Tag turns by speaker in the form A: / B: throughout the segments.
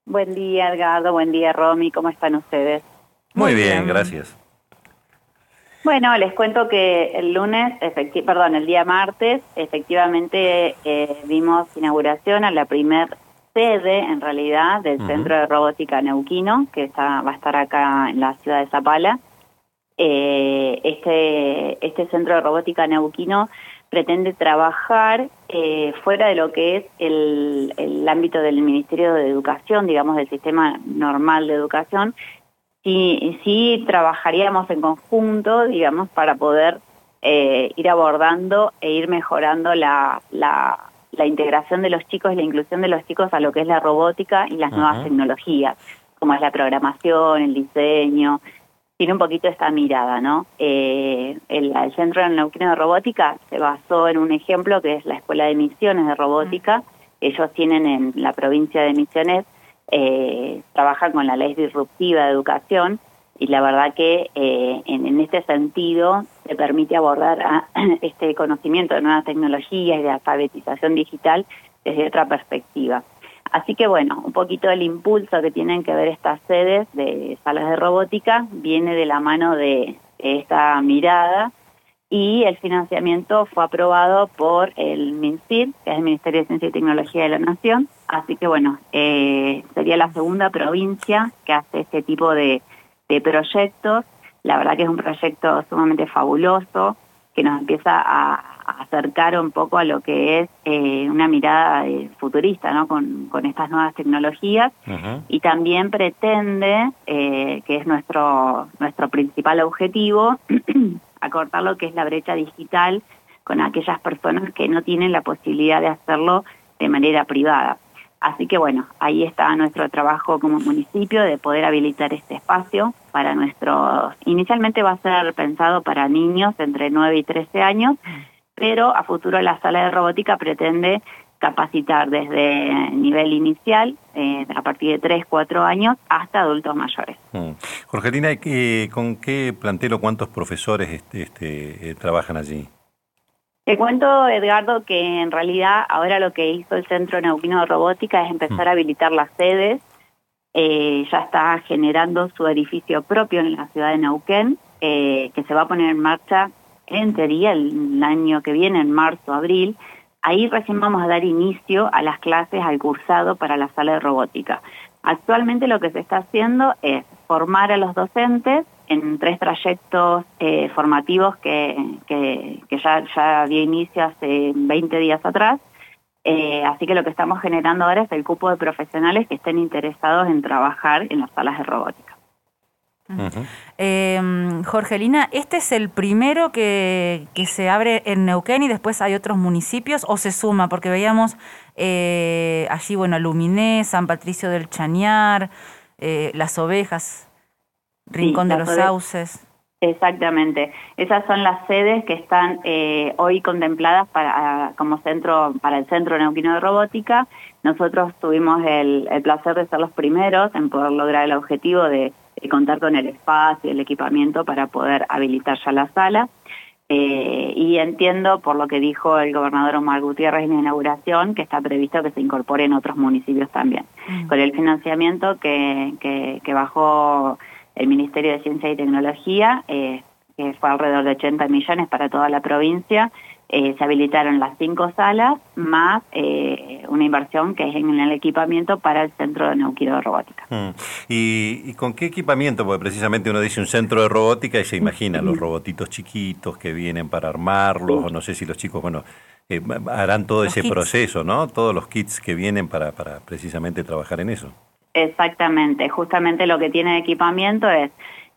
A: Buen día, Edgardo. Buen día, Romy. ¿Cómo están ustedes?
B: Muy bien, gracias.
A: Bueno, les cuento que el el día martes, efectivamente dimos inauguración a la primer sede, en realidad, del Centro de Robótica Neuquino, que va a estar acá en la ciudad de Zapala. Este Centro de Robótica Neuquino pretende trabajar fuera de lo que es el ámbito del Ministerio de Educación, digamos, del sistema normal de educación. Sí trabajaríamos en conjunto, digamos, para poder ir abordando e ir mejorando la integración de los chicos y la inclusión de los chicos a lo que es la robótica y las nuevas tecnologías, como es la programación, el diseño. Tiene un poquito esta mirada, ¿no? El Centro Neuquino de Robótica se basó en un ejemplo que es la Escuela de Misiones de Robótica. Ellos tienen en la provincia de Misiones, trabajan con la ley disruptiva de educación y la verdad que en este sentido se permite abordar este conocimiento de nuevas tecnologías y de alfabetización digital desde otra perspectiva. Así que bueno, un poquito el impulso que tienen que ver estas sedes de salas de robótica viene de la mano de esta mirada y el financiamiento fue aprobado por el MINCID, que es el Ministerio de Ciencia y Tecnología de la Nación. Así que bueno, sería la segunda provincia que hace este tipo de proyectos. La verdad que es un proyecto sumamente fabuloso que nos empieza a acercar un poco a lo que es una mirada futurista, ¿no? Con estas nuevas tecnologías. Y también pretende, que es nuestro principal objetivo, acortar lo que es la brecha digital con aquellas personas que no tienen la posibilidad de hacerlo de manera privada. Así que bueno, ahí está nuestro trabajo como municipio de poder habilitar este espacio para inicialmente va a ser pensado para niños entre 9 y 13 años, pero a futuro la sala de robótica pretende capacitar desde nivel inicial, a partir de 3, 4 años, hasta adultos mayores.
B: Jorgelina, ¿con qué plantel o cuántos profesores trabajan allí?
A: Te cuento, Edgardo, que en realidad ahora lo que hizo el Centro Neuquino de Robótica es empezar a habilitar las sedes. Ya está generando su edificio propio en la ciudad de Neuquén, que se va a poner en marcha, en teoría, el año que viene, en marzo, abril. Ahí recién vamos a dar inicio a las clases, al cursado para la sala de robótica. Actualmente lo que se está haciendo es formar a los docentes en 3 trayectos formativos que ya dio inicio hace 20 días atrás. Así que lo que estamos generando ahora es el cupo de profesionales que estén interesados en trabajar en las salas de robótica.
C: Jorgelina, ¿este es el primero que se abre en Neuquén y después hay otros municipios o se suma? Porque veíamos allí, bueno, Luminé, San Patricio del Chañar, Las Ovejas, Rincón de los Sauces.
A: Exactamente. Esas son las sedes que están hoy contempladas como centro para el Centro Neuquino de Robótica. Nosotros tuvimos el placer de ser los primeros en poder lograr el objetivo de contar con el espacio, el equipamiento para poder habilitar ya la sala. Y entiendo, por lo que dijo el gobernador Omar Gutiérrez en la inauguración, que está previsto que se incorporen otros municipios también. Con el financiamiento que bajó el Ministerio de Ciencia y Tecnología, que fue alrededor de 80 millones para toda la provincia, se habilitaron las 5 salas, más una inversión que es en el equipamiento para el Centro de Neuquino de Robótica.
B: ¿Y con qué equipamiento? Porque precisamente uno dice un centro de robótica y se imagina los robotitos chiquitos que vienen para armarlos, o no sé si los chicos, harán todo ese proceso, ¿no? Todos los kits que vienen para precisamente trabajar en eso.
A: Exactamente, justamente lo que tiene de equipamiento es,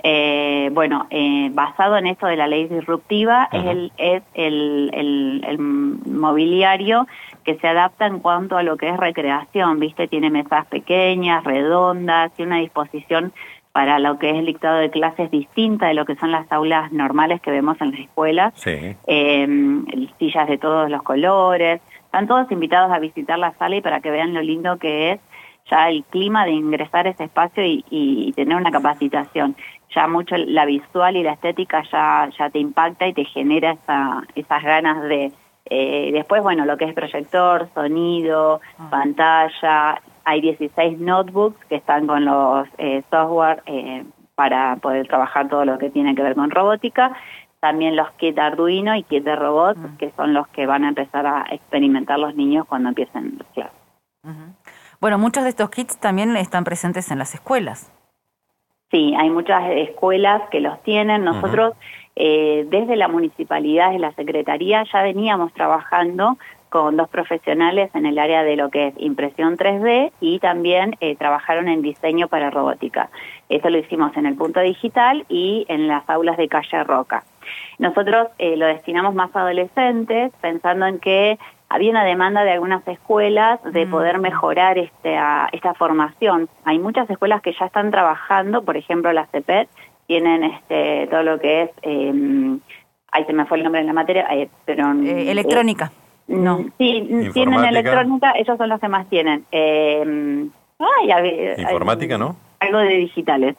A: basado en esto de la ley disruptiva, es el mobiliario que se adapta en cuanto a lo que es recreación, ¿viste? Tiene mesas pequeñas, redondas, tiene una disposición para lo que es el dictado de clases distinta de lo que son las aulas normales que vemos en las escuelas, sillas de todos los colores. Están todos invitados a visitar la sala y para que vean lo lindo que es ya el clima de ingresar a ese espacio y tener una capacitación. Ya mucho la visual y la estética ya te impacta y te genera esas ganas de... después, bueno, lo que es proyector, sonido, pantalla, hay 16 notebooks que están con los software para poder trabajar todo lo que tiene que ver con robótica. También los kits Arduino y kits de robots, que son los que van a empezar a experimentar los niños cuando empiecen las clases.
C: Bueno, muchos de estos kits también están presentes en las escuelas.
A: Sí, hay muchas escuelas que los tienen. Nosotros, desde la municipalidad, desde la secretaría, ya veníamos trabajando con 2 profesionales en el área de lo que es impresión 3D y también trabajaron en diseño para robótica. Esto lo hicimos en el Punto Digital y en las aulas de Calle Roca. Nosotros lo destinamos más a adolescentes, pensando en que había una demanda de algunas escuelas de poder mejorar esta formación. Hay muchas escuelas que ya están trabajando, por ejemplo la CEPET, tienen todo lo que es, ahí se me fue el nombre de la materia, pero...
C: electrónica. No.
A: Sí, tienen electrónica, ellos son los que más tienen.
B: Informática, ¿no?
A: Algo de digitales.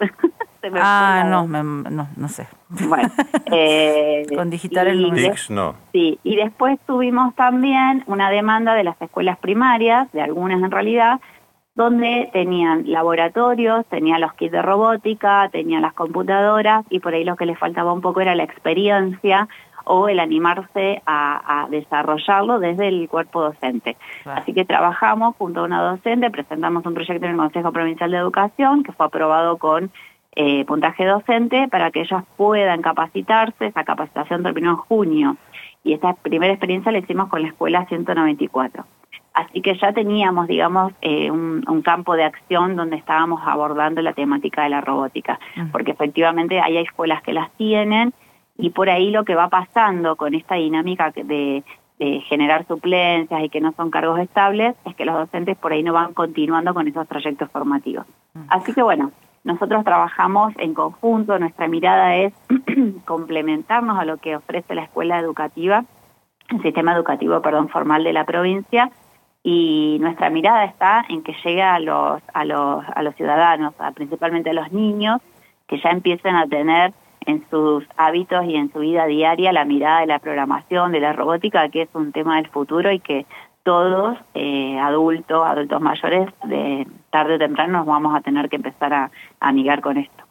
C: No sé.
A: Bueno,
C: con digitales
B: no.
A: Sí, y después tuvimos también una demanda de las escuelas primarias, de algunas en realidad, donde tenían laboratorios, tenían los kits de robótica, tenían las computadoras, y por ahí lo que les faltaba un poco era la experiencia o el animarse a desarrollarlo desde el cuerpo docente. Claro. Así que trabajamos junto a una docente, presentamos un proyecto en el Consejo Provincial de Educación que fue aprobado con puntaje docente para que ellos puedan capacitarse. Esa capacitación terminó en junio y esta primera experiencia la hicimos con la escuela 194. Así que ya teníamos, digamos, un campo de acción donde estábamos abordando la temática de la robótica, porque efectivamente hay escuelas que las tienen. Y por ahí lo que va pasando con esta dinámica de generar suplencias y que no son cargos estables es que los docentes por ahí no van continuando con esos trayectos formativos. Así que bueno, nosotros trabajamos en conjunto, nuestra mirada es complementarnos a lo que ofrece la escuela educativa, el sistema educativo, formal de la provincia, y nuestra mirada está en que llegue a los ciudadanos, principalmente a los niños, que ya empiecen a tener en sus hábitos y en su vida diaria la mirada de la programación, de la robótica, que es un tema del futuro y que todos, adultos mayores, de tarde o temprano nos vamos a tener que empezar a amigar con esto.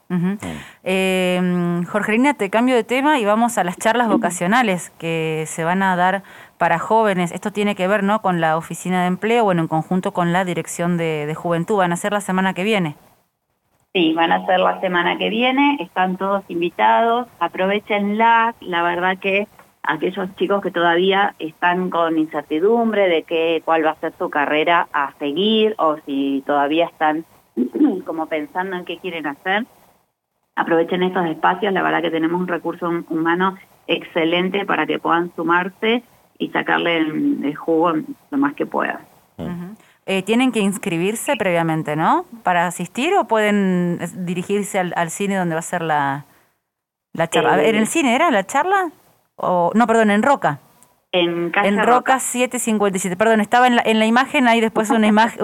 C: Jorgelina, te cambio de tema y vamos a las charlas vocacionales que se van a dar para jóvenes. Esto tiene que ver, ¿no?, con la Oficina de Empleo, bueno, en conjunto con la Dirección de Juventud. Van a ser la semana que viene.
A: Sí, van a ser la semana que viene, están todos invitados, aprovechenla. La verdad que aquellos chicos que todavía están con incertidumbre de cuál va a ser su carrera a seguir, o si todavía están como pensando en qué quieren hacer, aprovechen estos espacios. La verdad que tenemos un recurso humano excelente para que puedan sumarse y sacarle el jugo lo más que puedan.
C: Tienen que inscribirse previamente, ¿no?, para asistir, o pueden dirigirse al cine donde va a ser la charla. ¿En el cine era la charla? No, perdón, en Roca.
A: En
C: Roca 757. Perdón, estaba en la imagen, hay después una imagen,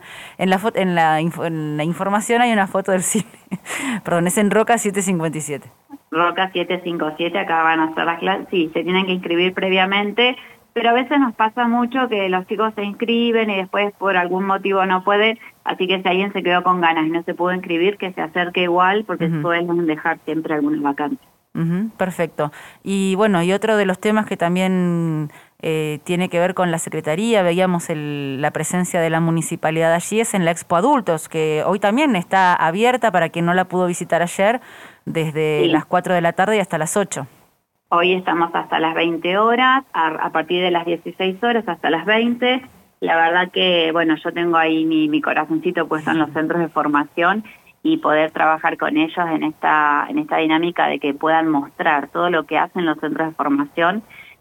C: en la información hay una foto del cine. Perdón, es en Roca 757.
A: Roca 757, acá van a hacer las clases. Sí, se tienen que inscribir previamente. Pero a veces nos pasa mucho que los chicos se inscriben y después por algún motivo no pueden, así que si alguien se quedó con ganas y no se pudo inscribir, que se acerque igual, porque suelen dejar siempre alguna vacante.
C: Perfecto. Y bueno, y otro de los temas que también tiene que ver con la Secretaría, veíamos la presencia de la municipalidad allí, es en la Expo Adultos, que hoy también está abierta para quien no la pudo visitar ayer, desde las 4 de la tarde y hasta las 8.
A: Hoy estamos hasta las 20 horas, a partir de las 16 horas hasta las 20. La verdad que, bueno, yo tengo ahí mi corazoncito puesto en los centros de formación y poder trabajar con ellos en esta dinámica de que puedan mostrar todo lo que hacen los centros de formación,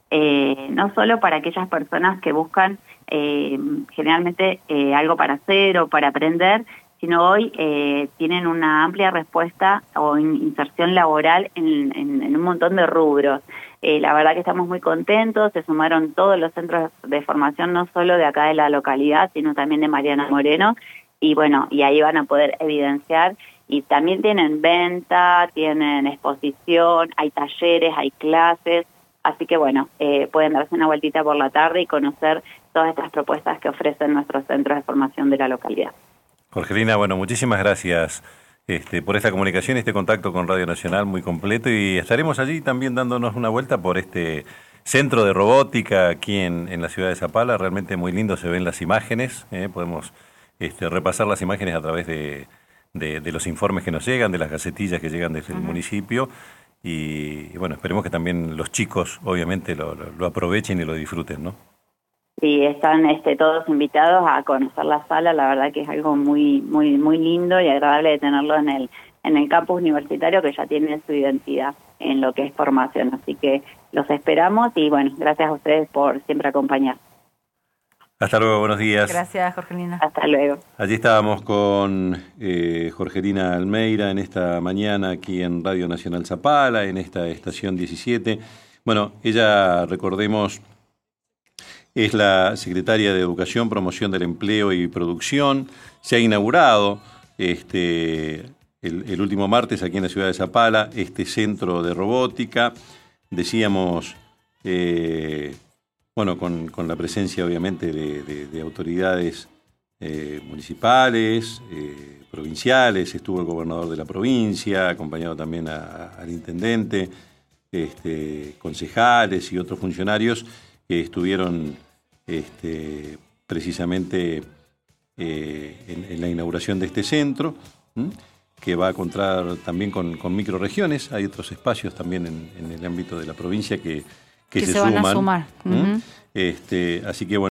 A: no solo para aquellas personas que buscan generalmente algo para hacer o para aprender, sino hoy tienen una amplia respuesta o inserción laboral en un montón de rubros. La verdad que estamos muy contentos, se sumaron todos los centros de formación, no solo de acá de la localidad, sino también de Mariana Moreno, y bueno, y ahí van a poder evidenciar, y también tienen venta, tienen exposición, hay talleres, hay clases, así que bueno, pueden darse una vueltita por la tarde y conocer todas estas propuestas que ofrecen nuestros centros de formación de la localidad.
B: Jorgelina, bueno, muchísimas gracias por esta comunicación y este contacto con Radio Nacional muy completo, y estaremos allí también dándonos una vuelta por este centro de robótica aquí en la ciudad de Zapala. Realmente muy lindo, se ven las imágenes, podemos repasar las imágenes a través de los informes que nos llegan, de las gacetillas que llegan desde el municipio, y bueno, esperemos que también los chicos obviamente lo aprovechen y lo disfruten, ¿no?
A: Sí, están todos invitados a conocer la sala. La verdad que es algo muy muy lindo y agradable de tenerlo en el campus universitario, que ya tiene su identidad en lo que es formación. Así que los esperamos y bueno, gracias a ustedes por siempre acompañar.
B: Hasta luego, buenos días.
C: Gracias, Jorgelina.
A: Hasta luego.
B: Allí estábamos con Jorgelina Almeida en esta mañana aquí en Radio Nacional Zapala, en esta estación 17. Bueno, ella, recordemos, es la secretaria de Educación, Promoción del Empleo y Producción. Se ha inaugurado el último martes aquí en la ciudad de Zapala este centro de robótica. Decíamos, bueno, con la presencia obviamente de autoridades municipales, provinciales. Estuvo el gobernador de la provincia, acompañado también al intendente, concejales y otros funcionarios que estuvieron precisamente en la inauguración de este centro, que va a contar también con microrregiones. Hay otros espacios también en el ámbito de la provincia que se
C: van
B: suman.
C: a sumar.
B: Así que bueno.